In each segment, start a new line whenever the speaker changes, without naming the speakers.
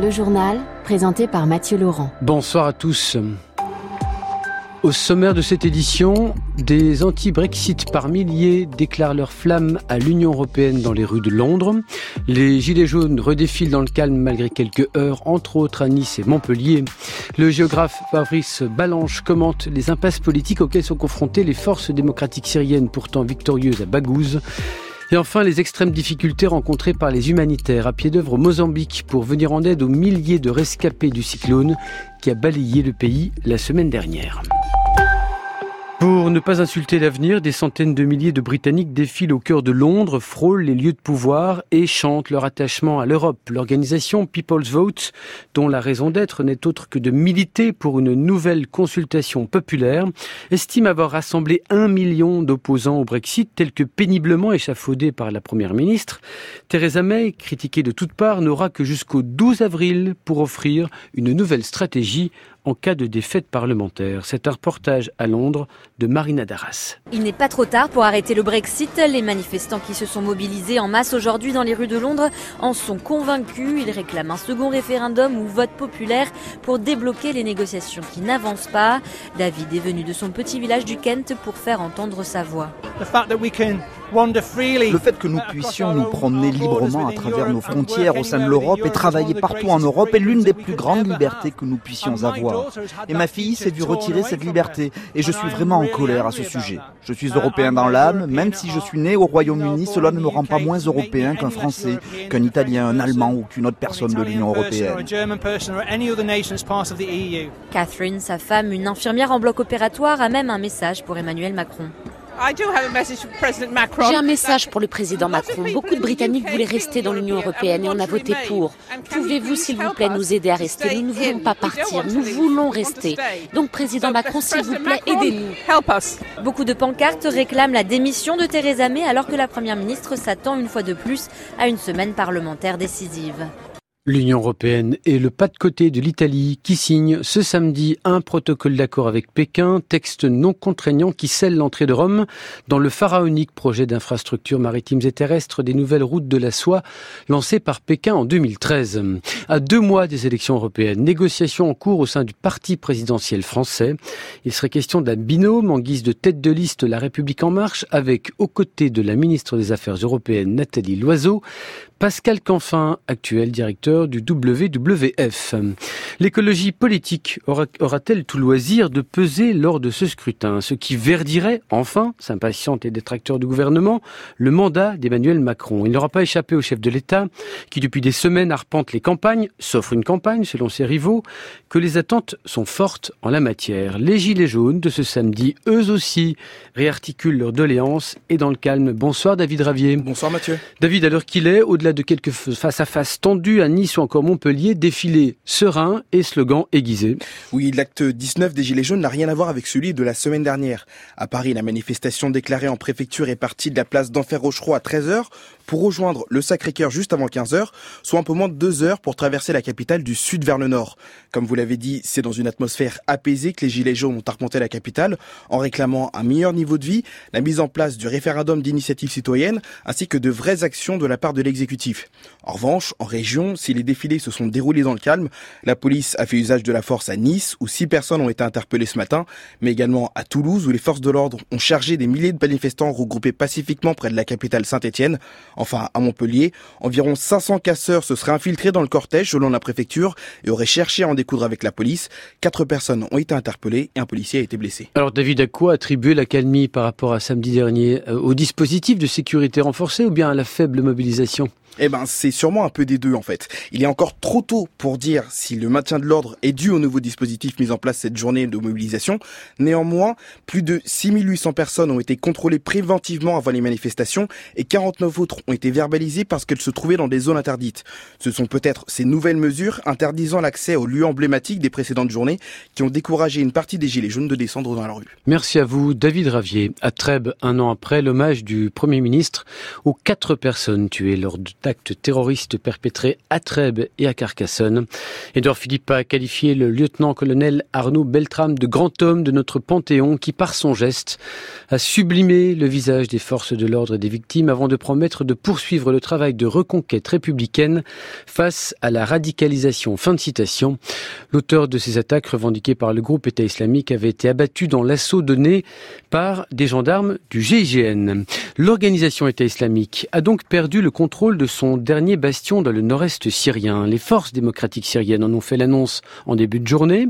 le journal, présenté par Mathieu Laurent.
Bonsoir à tous. Au sommaire de cette édition, des anti-Brexit par milliers déclarent leur flamme à l'Union européenne dans les rues de Londres. Les gilets jaunes redéfilent dans le calme malgré quelques heures, entre autres à Nice et Montpellier. Le géographe Fabrice Balanche commente les impasses politiques auxquelles sont confrontées les forces démocratiques syriennes pourtant victorieuses à Baghouz. Et enfin, les extrêmes difficultés rencontrées par les humanitaires à pied d'œuvre au Mozambique pour venir en aide aux milliers de rescapés du cyclone qui a balayé le pays la semaine dernière. Pour ne pas insulter l'avenir, des centaines de milliers de Britanniques défilent au cœur de Londres, frôlent les lieux de pouvoir et chantent leur attachement à l'Europe. L'organisation People's Vote, dont la raison d'être n'est autre que de militer pour une nouvelle consultation populaire, estime avoir rassemblé 1 million d'opposants au Brexit, tels que péniblement échafaudés par la Première ministre. Theresa May, critiquée de toutes parts, n'aura que jusqu'au 12 avril pour offrir une nouvelle stratégie en cas de défaite parlementaire. C'est un reportage à Londres de Marina Darras.
Il n'est pas trop tard pour arrêter le Brexit. Les manifestants qui se sont mobilisés en masse aujourd'hui dans les rues de Londres en sont convaincus. Ils réclament un second référendum ou vote populaire pour débloquer les négociations qui n'avancent pas. David est venu de son petit village du Kent pour faire entendre sa voix.
Le fait que nous puissions nous promener librement à travers nos frontières au sein de l'Europe et travailler partout en Europe est l'une des plus grandes libertés que nous puissions avoir. Et ma fille s'est dû retirer cette liberté et je suis vraiment en colère à ce sujet. Je suis européen dans l'âme, même si je suis né au Royaume-Uni, cela ne me rend pas moins européen qu'un Français, qu'un Italien, un Allemand ou qu'une autre personne de l'Union européenne.
Catherine, sa femme, une infirmière en bloc opératoire, a même un message pour Emmanuel Macron.
J'ai un message pour le président Macron. Beaucoup de Britanniques voulaient rester dans l'Union européenne et on a voté pour. Pouvez-vous, s'il vous plaît, nous aider à rester? Nous ne voulons pas partir, nous voulons rester. Donc, président Macron, s'il vous plaît, aidez-nous.
Beaucoup de pancartes réclament la démission de Theresa May alors que la Première ministre s'attend une fois de plus à une semaine parlementaire décisive.
L'Union européenne est le pas de côté de l'Italie qui signe ce samedi un protocole d'accord avec Pékin, texte non contraignant qui scelle l'entrée de Rome dans le pharaonique projet d'infrastructures maritimes et terrestres des nouvelles routes de la soie lancé par Pékin en 2013. À 2 mois des élections européennes, négociations en cours au sein du parti présidentiel français. Il serait question d'un binôme en guise de tête de liste La République en marche avec, aux côtés de la ministre des Affaires européennes Nathalie Loiseau, Pascal Canfin, actuel directeur du WWF. L'écologie politique aura-t-elle tout loisir de peser lors de ce scrutin? Ce qui verdirait, enfin, s'impatientent les détracteurs du gouvernement, le mandat d'Emmanuel Macron. Il n'aura pas échappé au chef de l'État, qui depuis des semaines arpente les campagnes, sauf une campagne selon ses rivaux, que les attentes sont fortes en la matière. Les gilets jaunes de ce samedi, eux aussi, réarticulent leurs doléances et dans le calme. Bonsoir David Ravier.
Bonsoir Mathieu.
David, à l'heure qu'il est, au-delà de quelques face-à-face tendus à Nice ou encore Montpellier, défilé serein et slogan aiguisé.
Oui, l'acte 19 des Gilets jaunes n'a rien à voir avec celui de la semaine dernière. À Paris, la manifestation déclarée en préfecture est partie de la place d'Enfer-Rochereau à 13h pour rejoindre le Sacré-Cœur juste avant 15h, soit un peu moins de 2 heures pour traverser la capitale du sud vers le nord. Comme vous l'avez dit, c'est dans une atmosphère apaisée que les Gilets jaunes ont arpenté la capitale en réclamant un meilleur niveau de vie, la mise en place du référendum d'initiative citoyenne ainsi que de vraies actions de la part de l'exécutif. En revanche, en région, si les défilés se sont déroulés dans le calme, la police a fait usage de la force à Nice où 6 personnes ont été interpellées ce matin, mais également à Toulouse où les forces de l'ordre ont chargé des milliers de manifestants regroupés pacifiquement près de la capitale Saint-Étienne. Enfin, à Montpellier, environ 500 casseurs se seraient infiltrés dans le cortège selon la préfecture et auraient cherché à en découdre avec la police. 4 personnes ont été interpellées et un policier a été blessé.
Alors David, à quoi attribuer l'accalmie par rapport à samedi dernier? Au dispositif de sécurité renforcé ou bien à la faible mobilisation?
Eh ben, c'est sûrement un peu des deux, en fait. Il est encore trop tôt pour dire si le maintien de l'ordre est dû au nouveau dispositif mis en place cette journée de mobilisation. Néanmoins, plus de 6800 personnes ont été contrôlées préventivement avant les manifestations et 49 autres ont été verbalisées parce qu'elles se trouvaient dans des zones interdites. Ce sont peut-être ces nouvelles mesures interdisant l'accès aux lieux emblématiques des précédentes journées qui ont découragé une partie des Gilets jaunes de descendre dans la rue.
Merci à vous, David Ravier. À Trèbes, 1 an après, l'hommage du Premier ministre aux 4 personnes tuées lors d'actes terroristes perpétrés à Trèbes et à Carcassonne. Édouard Philippe a qualifié le lieutenant-colonel Arnaud Beltrame de grand homme de notre Panthéon qui, par son geste, a sublimé le visage des forces de l'ordre et des victimes avant de promettre de poursuivre le travail de reconquête républicaine face à la radicalisation. Fin de citation. L'auteur de ces attaques revendiquées par le groupe État islamique avait été abattu dans l'assaut donné par des gendarmes du GIGN. L'organisation État islamique a donc perdu le contrôle de son dernier bastion dans le nord-est syrien. Les forces démocratiques syriennes en ont fait l'annonce en début de journée.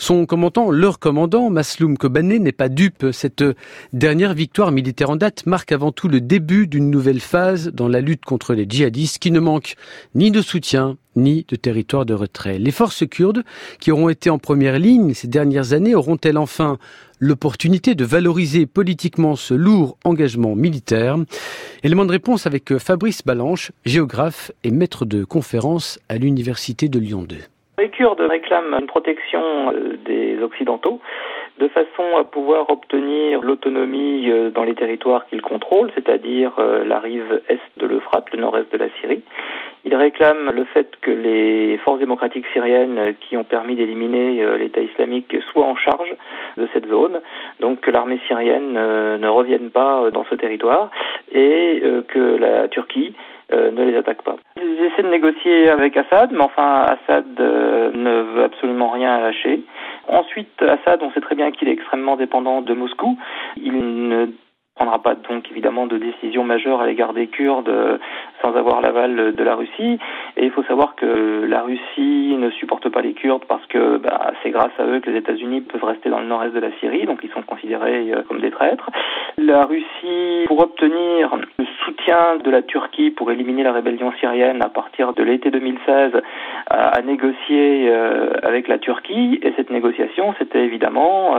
Leur commandant, Masloum Kobané, n'est pas dupe. Cette dernière victoire militaire en date marque avant tout le début d'une nouvelle phase dans la lutte contre les djihadistes qui ne manquent ni de soutien ni de territoire de retrait. Les forces kurdes, qui auront été en première ligne ces dernières années, auront-elles enfin l'opportunité de valoriser politiquement ce lourd engagement militaire? Élément de réponse avec Fabrice Balanche, géographe et maître de conférence à l'Université de Lyon 2.
Les Kurdes réclament une protection des Occidentaux de façon à pouvoir obtenir l'autonomie dans les territoires qu'ils contrôlent, c'est-à-dire la rive est de l'Euphrate, le nord-est de la Syrie. Ils réclament le fait que les forces démocratiques syriennes qui ont permis d'éliminer l'État islamique soient en charge de cette zone, donc que l'armée syrienne ne revienne pas dans ce territoire et que la Turquie ne les attaque pas. Ils essaient de négocier avec Assad, mais enfin Assad ne veut absolument rien lâcher. Ensuite, Assad, on sait très bien qu'il est extrêmement dépendant de Moscou. Il ne prendra pas donc évidemment de décision majeure à l'égard des Kurdes sans avoir l'aval de la Russie. Et il faut savoir que la Russie ne supporte pas les Kurdes parce que c'est grâce à eux que les États-Unis peuvent rester dans le nord-est de la Syrie, donc ils sont considérés comme des traîtres. La Russie, pour obtenir le soutien de la Turquie pour éliminer la rébellion syrienne à partir de l'été 2016, a négocié avec la Turquie, et cette négociation, c'était évidemment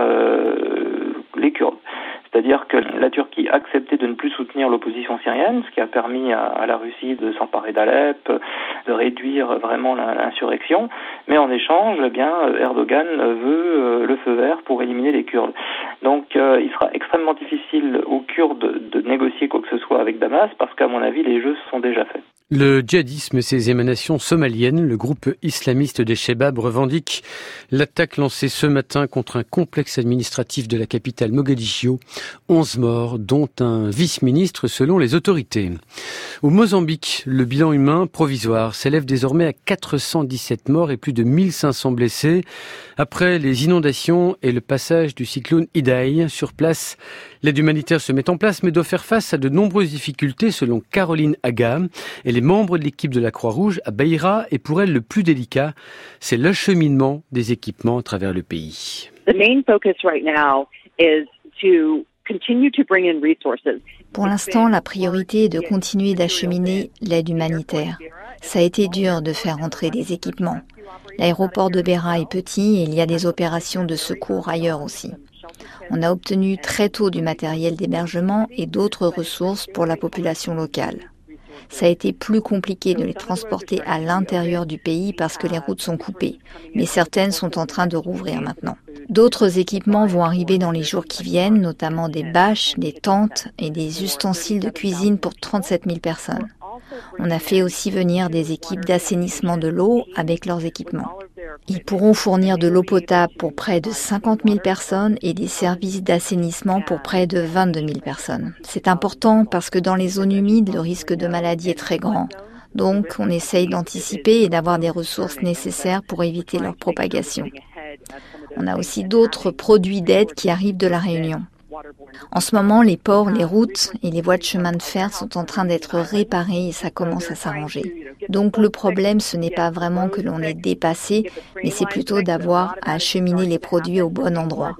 les Kurdes. C'est-à-dire que la Turquie a accepté de ne plus soutenir l'opposition syrienne, ce qui a permis à la Russie de s'emparer d'Alep, de réduire vraiment l'insurrection. Mais en échange, Erdogan veut le feu vert pour éliminer les Kurdes. Donc il sera extrêmement difficile aux Kurdes de négocier quoi que ce soit avec Damas, parce qu'à mon avis, les jeux sont déjà faits.
Le djihadisme et ses émanations somaliennes, le groupe islamiste des Chebab revendique l'attaque lancée ce matin contre un complexe administratif de la capitale Mogadiscio. 11 morts, dont un vice-ministre selon les autorités. Au Mozambique, le bilan humain provisoire s'élève désormais à 417 morts et plus de 1500 blessés. Après les inondations et le passage du cyclone Idai sur place, l'aide humanitaire se met en place mais doit faire face à de nombreuses difficultés selon Caroline Aga. Elle est membre de l'équipe de la Croix-Rouge à Beira et pour elle le plus délicat, c'est l'acheminement des équipements à travers le pays.
The main focus right now is to continue to bring in resources.
Pour l'instant, la priorité est de continuer d'acheminer l'aide humanitaire. Ça a été dur de faire entrer des équipements. L'aéroport de Beira est petit et il y a des opérations de secours ailleurs aussi. On a obtenu très tôt du matériel d'hébergement et d'autres ressources pour la population locale. Ça a été plus compliqué de les transporter à l'intérieur du pays parce que les routes sont coupées, mais certaines sont en train de rouvrir maintenant. D'autres équipements vont arriver dans les jours qui viennent, notamment des bâches, des tentes et des ustensiles de cuisine pour 37 000 personnes. On a fait aussi venir des équipes d'assainissement de l'eau avec leurs équipements. Ils pourront fournir de l'eau potable pour près de 50 000 personnes et des services d'assainissement pour près de 22 000 personnes. C'est important parce que dans les zones humides, le risque de maladie est très grand. Donc, on essaye d'anticiper et d'avoir des ressources nécessaires pour éviter leur propagation. On a aussi d'autres produits d'aide qui arrivent de la Réunion. En ce moment, les ports, les routes et les voies de chemin de fer sont en train d'être réparées et ça commence à s'arranger. Donc le problème, ce n'est pas vraiment que l'on est dépassé, mais c'est plutôt d'avoir à acheminer les produits au bon endroit.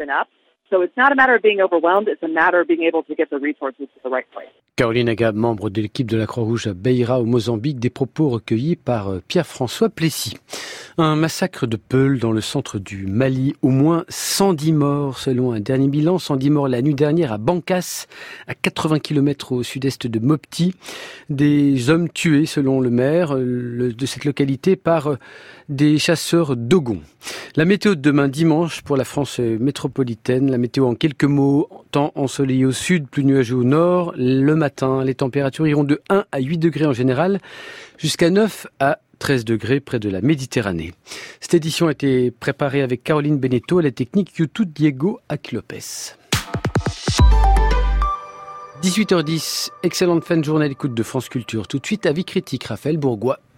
Caroline Aga, membre de l'équipe de la Croix-Rouge à Beira au Mozambique, des propos recueillis par Pierre-François Plessis. Un massacre de Peul dans le centre du Mali. Au moins 110 morts selon un dernier bilan. 110 morts la nuit dernière à Bankas, à 80 km au sud-est de Mopti. Des hommes tués selon le maire de cette localité par des chasseurs dogons. La météo de demain dimanche pour la France métropolitaine. La météo en quelques mots, temps ensoleillé au sud, plus nuageux au nord. Le matin, les températures iront de 1 à 8 degrés en général, jusqu'à 9 à 13 degrés près de la Méditerranée. Cette édition a été préparée avec Caroline Beneteau à la technique YouTube Diego Aquilopes. 18h10, excellente fin de journée à l'écoute de France Culture. Tout de suite, avis critique, Raphaël Bourgois.